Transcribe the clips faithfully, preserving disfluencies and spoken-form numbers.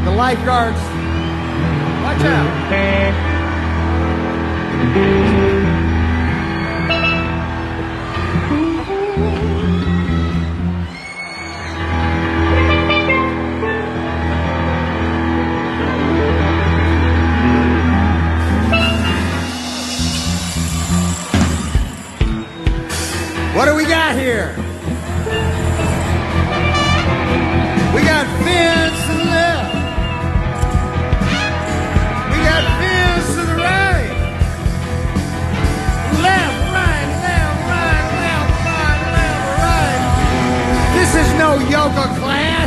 the lifeguards. Watch out. What do we got here? We got fins to the left. We got fins to the right. Left, right, left, right, left, right, left, right. This is no yoga class.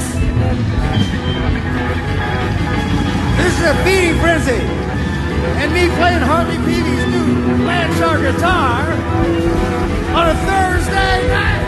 This is a feeding frenzy. And me playing Harley Peavy's new Landstar guitar on a Thursday night.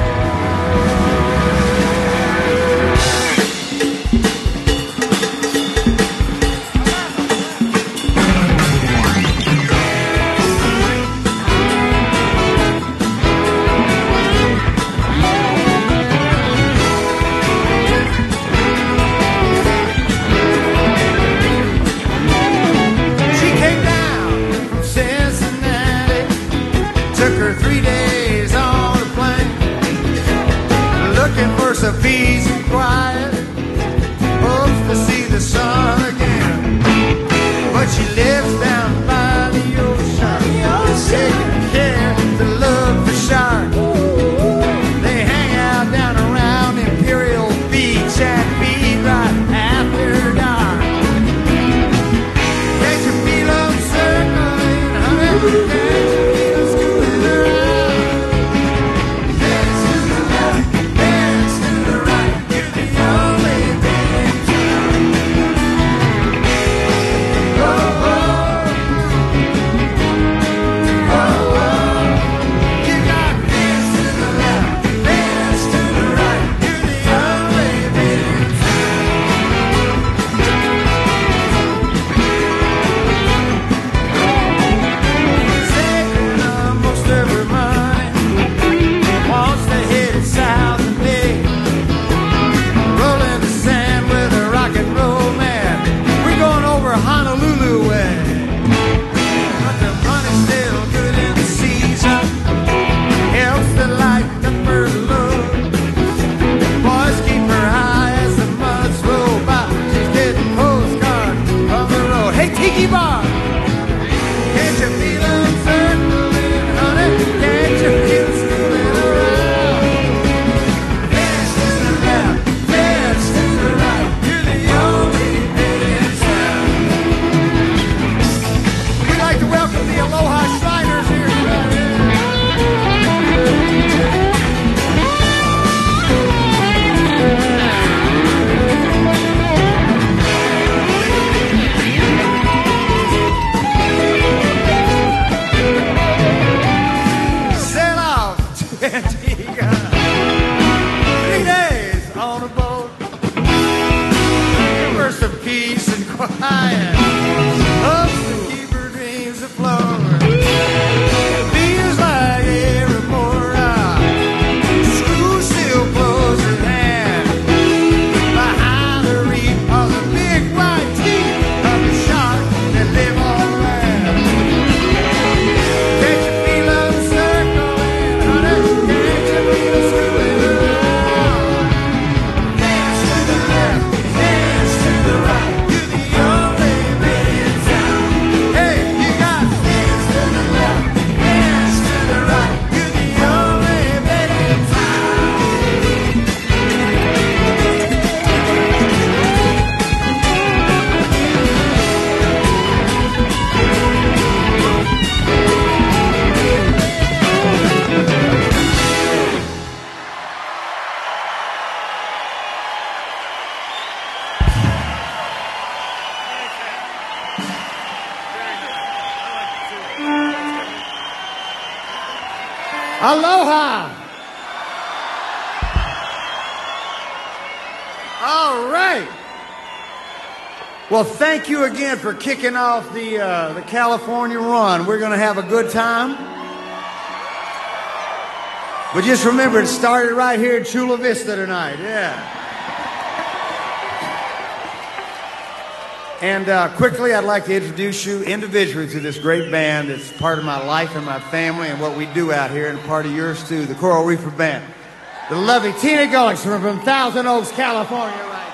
Three days on a plane, looking for some peace and quiet, hopes to see the sun again. But she lives down by the ocean, taking care to look for sharks. They hang out down around Imperial Beach and feed right after dark. Can't you feel them circling, honey? Can't you feel them schooling around? Aloha! All right. Well, thank you again for kicking off the uh, the California run. We're going to have a good time. But just remember, it started right here in Chula Vista tonight. Yeah. And uh, quickly, I'd like to introduce you individually to this great band. It's part of my life and my family and what we do out here, and part of yours too, the Coral Reefer Band. The lovely Tina Gullickson from Thousand Oaks, California, right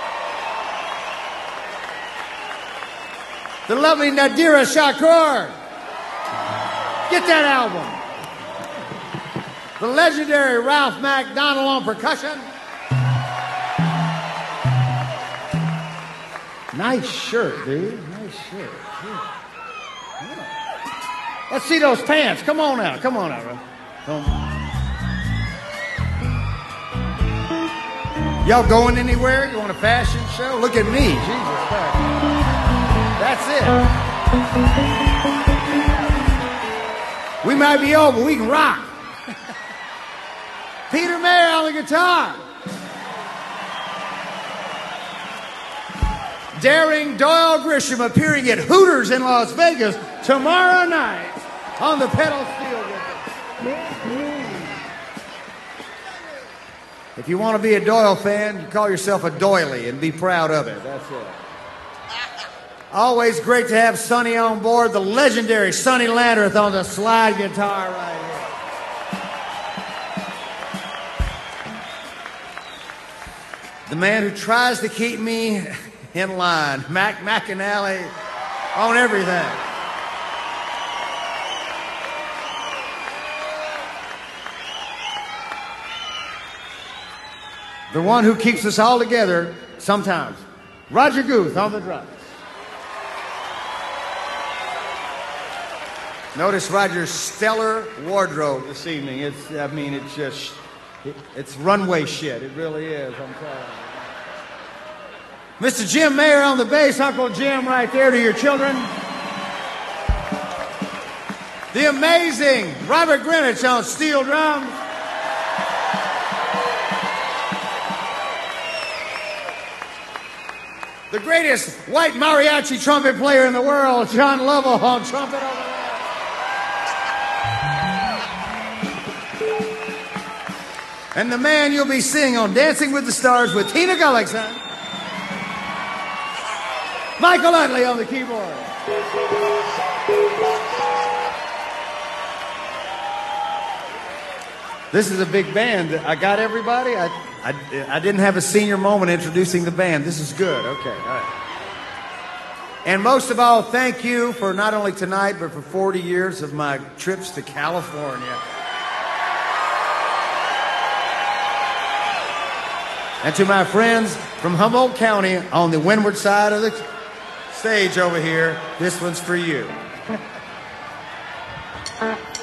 there. The lovely Nadira Shakur. Get that album. The legendary Ralph MacDonald on percussion. Nice shirt, dude. Nice shirt. Yeah. Yeah. Let's see those pants. Come on out. Come on out, bro. Come on. Y'all going anywhere? You want a fashion show? Look at me. Jesus Christ. That's it. We might be old, but we can rock. Peter Mayer on the guitar. Daring Doyle Grisham appearing at Hooters in Las Vegas tomorrow night on the pedal steel with us. If you want to be a Doyle fan, you call yourself a doily and be proud of it. That's it. Always great to have Sonny on board, the legendary Sonny Landreth on the slide guitar right here. The man who tries to keep me in line, Mac McAnally on everything. The one who keeps us all together sometimes, Roger Guth on the drums. Notice Roger's stellar wardrobe this evening. It's, I mean, it's just, it, it's runway shit. It really is, I'm telling you. Mister Jim Mayer on the bass, Uncle Jim right there to your children. The amazing Robert Greenwich on steel drums. The greatest white mariachi trumpet player in the world, John Lovell on trumpet over there. And the man you'll be seeing on Dancing with the Stars with Tina Gullickson, Michael Utley on the keyboard. This is a big band. I got everybody. I, I, I didn't have a senior moment introducing the band. This is good. Okay, all right. And most of all, thank you for not only tonight, but for forty years of my trips to California. And to my friends from Humboldt County on the windward side of the stage over here, this one's for you.